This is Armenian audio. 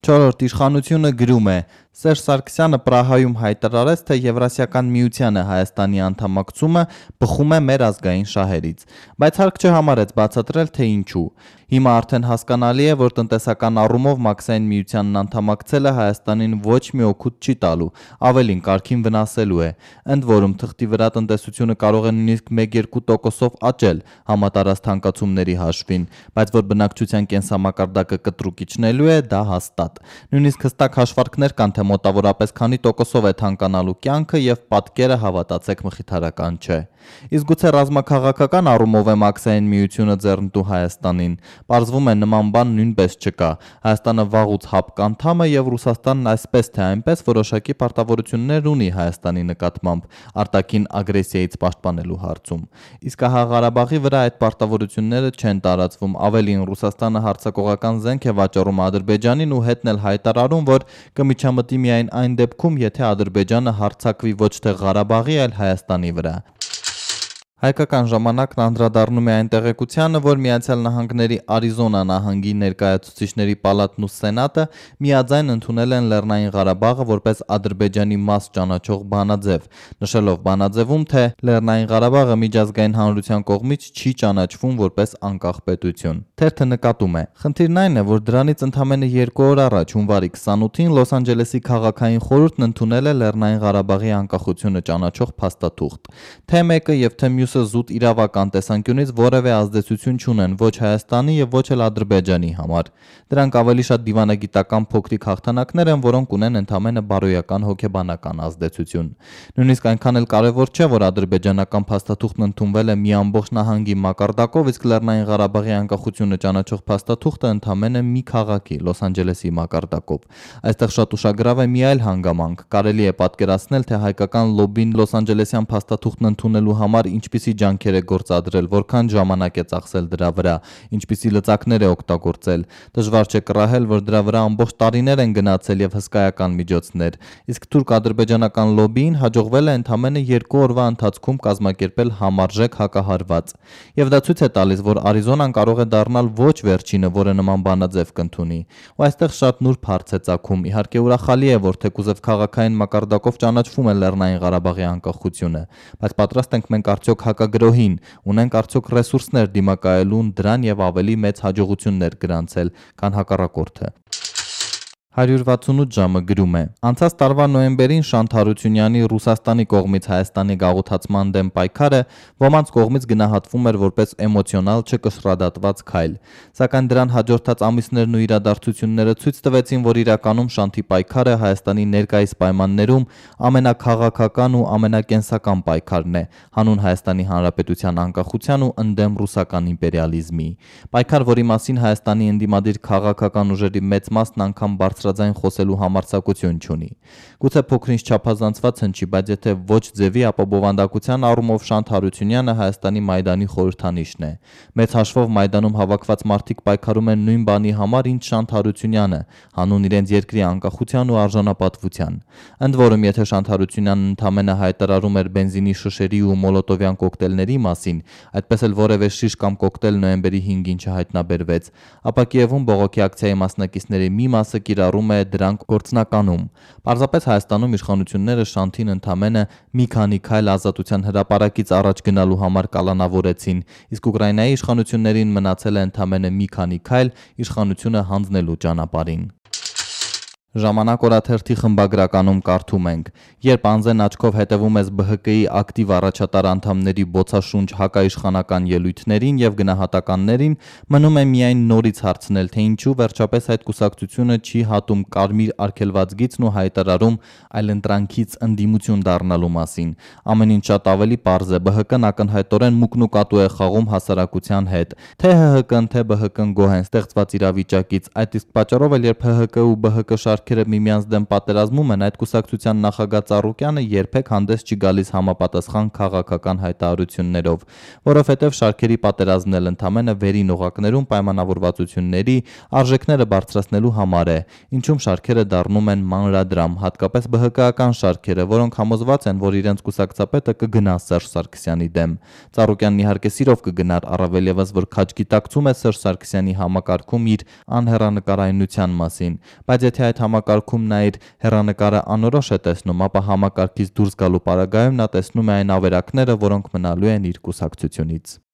Չորրորդ իշխանությունը գրում է. Սերժ Սարգսյանը Պրահայում հայտարարեց, թե Եվրասիական միությանը Հայաստանի անդամակցումը բխում է մեր ազգային շահերից, բայց հարկ չհամարեց բացատրել, թե ինչու։ Հիմա արդեն հասկանալի է, որ տնտեսական առումով Մաքսային միությանն անդամակցելը Հայաստանին ոչ մի օգուտ չի տալու, ավելին կարգին վնասելու է։ Ընդ որում թղթի վրա տնտեսությունը կարող է նույնիսկ 1-2%-ով աճել համատարած թանկացումների հաշվին, բայց որ բնակչության կենսամակարդակը կտրուկ իջնելու է, դա հաստատ։ Նույնիսկ հստակ հաշվարկներ կան, թե մոտավորապես քանի տոկոսով է թանկանալու կյանքը եւ պատկերը, հավատացեք, մխիթարական չէ։ Իսկ գուցե ռազմաքաղաքական առումով է Մաքսային միությունը ձեռնտու Հայաստանին։ Պարզվում է նման բան նույնպես չկա։ Հայաստանը վաղուց ՀԱՊԿ անդամ է եւ Ռուսաստանն այսպես թե այնպես որոշակի պարտավորություններ ունի Հայաստանի նկատմամբ արտաքին ագրեսիայից պաշտպանելու հարցում։ Իսկ ահա Ղարաբաղի վրա այդ պարտավորությունները չեն տարածվում, ավելին Ռուսաստանը հարձակողական զենք է վաճառում Ադրբեջանին ու հետն էլ հայտարարում, որ կմիջամտի միայն այն դեպքում, եթե Ադրբեջանը հարձակվի ոչ թե Ղարաբաղի, այլ Հայաստանի վրա։ Հայկական ժամանակն անդրադառնում է այն տեղեկությանը, որ Միացյալ Նահանգների Արիզոնա նահանգի ներկայացուցիչների պալատն ու սենատը միաձայն ընդունել են Լեռնային Ղարաբաղը որպես Ադրբեջանի մաս ճանաչող բանաձև, նշելով բանաձևում, թե Լեռնային Ղարաբաղը միջազգային հանրության կողմից չի ճանաչվում որպես անկախ պետություն։ Թերթը նկատում է. խնդիրն այն է, որ դրանից ընդամենը 2 օր առաջ, հունվարի 28-ին Լոս Անջելեսի քաղաքային խորհուրդն ընդունել է Լեռնային Ղարաբաղի անկախությունը ճանաչող փաստաթուղթ։ Թե մեկը եւ թե մյուսը զուտ իրավական տեսանկյունից որևէ ազդեցություն չունեն ոչ Հայաստանի եւ ոչ էլ Ադրբեջանի համար։ Դրանք ավելի շատ դիվանագիտական փոքրիկ հաղթանակներ են, որոնք ունեն ընդամենը բարոյական հոգեբանական ազդեցություն։ Նույնիսկ այնքան էլ կարևոր չէ, որ ադրբեջանական փաստաթուղթն ընդունվել է մի ամբողջ նահանգի մակարդակով, իսկ Լեռնային Ղարաբաղի անկախությունը ճանաչող փաստաթուղթը ընդամենը մի քաղաքի՝ Լոս Անջելեսի մակարդակով։ Այստեղ շատ ուշագրավ է մի այլ հանգամանք։ Կարելի է պատկերացնել, թե հայկական լոբբին Լոս Անջելեսյան փաստաթուղթն ընդունելու համար ինչպիսի ջանքեր է գործադրել, որքան ժամանակ է ծախսել դրա վրա, ինչպիսի լծակներ է օգտագործել։ Դժվար չէ կռահել, որ դրա վրա ամբողջ տարիներ են գնացել եւ հսկայական միջոցներ։ Իսկ թուրք-ադրբեջանական լոբբիին հաջողվել է ընդամենը 2 օրվա ընթացքում կազմակերպել համարժեք հակահարված։ Եվ դա ցույց է տալիս, որ Արիզոնան կարող է դառնալ ոչ վերջինը, որը նման բանաձև կընդունի։ Ու այստեղ շատ նուրբ հարց է ծագում։ Իհարկե ուրախալի է, որ թեկուզև քաղաքային մակարդակով ճանաչվում է Լեռնային Ղարաբաղի անկախությունը, բայց պատրաստ ենք մենք արդյոք հակագրոհին, ունենք արդյոք ռեսուրսներ դիմակայելուն դրան եւ ավելի մեծ հաջողություններ գրանցել, քան հակառակորդը։ 168 ժամը գրում է. Անցած տարվա նոյեմբերին Շանթ Հարությունյանի Ռուսաստանի կողմից Հայաստանի գաղութացման դեմ պայքարը ոմանց կողմից գնահատվում էր որպես էմոցիոնալ չկշռադատված քայլ, սակայն դրան հաջորդած ամիսներն ու իրադարձությունները ցույց տվեցին, որ իրականում Շանթի պայքարը Հայաստանի ներկայիս պայմաններում ամենակաղաքական ու ամենակենսական պայքարն է, հանուն Հայաստանի Հանրապետության անկախության ու ընդդեմ ռուսական իմպերիալիզմի։ Պայքար, որի մասին Հայաստանի ընդդիմադիր քաղաքական ուժերի մեծ մասն անգամ բարձրաձայն խոսելու համարձակություն չունի։ Գուցե փոքրինչ չափազանցված հնչի, բայց եթե ոչ ձևի, ապա բովանդակության առումով Շանթ Հարությունյանը Հայաստանի Մայդանի խորհրդանիշն է։ Մեծ հաշվով Մայդանում հավաքված մարդիկ պայքարում են նույն բանի համար, ինչ Շանթ Հարությունյանը, հանուն իրենց երկրի անկախության ու արժանապատվության։ Ընդ որում, եթե Շանթ Հարությունյանն ընդամենը հայտարարում էր բենզինի շշերի ու մոլոտովյան կոկտեյլների մասին, այդպես էլ որևէ շիշ կամ կոկտեյլ նոյեմբերի 5-ին չհայտնաբերվեց, ապա Կիևում բողոքի ակցիայի մասնակիցների մի մասը կիրառում է դրանք գործնականում։ Պարզապես Հայաստանում իշխանությունները Շանթին ընդամենը մի քանի քայլ ազատության հրապարակից առաջ գնալու համար կալանավորեցին, իսկ Ուկրաինայի իշխանություններին մնացել է ընդամենը մի քանի քայլ իշխանությունը հանձնելու ճանապարհին։ Ժամանակ օրաթերթի խմբագրականում կարդում ենք. երբ անզեն աչքով հետևում ես ԲՀԿ-ի ակտիվ առաջատար անդամների բոցաշունչ հակաիշխանական ելույթներին եւ գնահատականներին, մնում է միայն նորից հարցնել, թե ինչու վերջապես այդ կուսակցությունը չի հատում կարմիր արգելված գիծն ու հայտարարում այլընտրանքից ընդդիմություն դառնալու մասին։ Ամեն ինչ շատ ավելի պարզ է, ԲՀԿ-ն ակնհայտորեն մուկնուկատու է խաղում հասարակության հետ, թե ՀՀԿ-ն, թե ԲՀԿ-ն գոհ են ստեղծված իրավիճակից, այդ իսկ պատճառով էլ երբ ՀՀԿ ու ԲՀԿ շարք շարքերը միմյանց դեմ պատերազմում են, այդ կուսակցության նախագահ Ծառուկյանը երբեք հանդես չի գալիս համապատասխան քաղաքական հայտարարություններով, որովհետև շարքերի պատերազմն էլ ընդամենը վերին օղակներում պայմանավորվածությունների արժեքները բարձրացնելու համար է, ինչում շարքերը դառնում են մանրադրամ, հատկապես ԲՀԿ-ական շարքերը, որոնք համոզված են, որ իրենց կուսակցապետը կգնա Սերժ Սարգսյանի դեմ։ Ծառուկյանն իհարկե սիրով կգնար, առավել ևս որ քաջ գիտակցում է Սերժ Սարգսյանի համակարգում իր անհեռանկարայնության մասին, բայց եթե այդ համակարգում նա իր հեռանկարը անորոշ է տեսնում, ապա համակարգից դուրս գալու պարագայում նա տեսնում է այն ավերակները, որոնք մնալու են իր կուսակցությունից։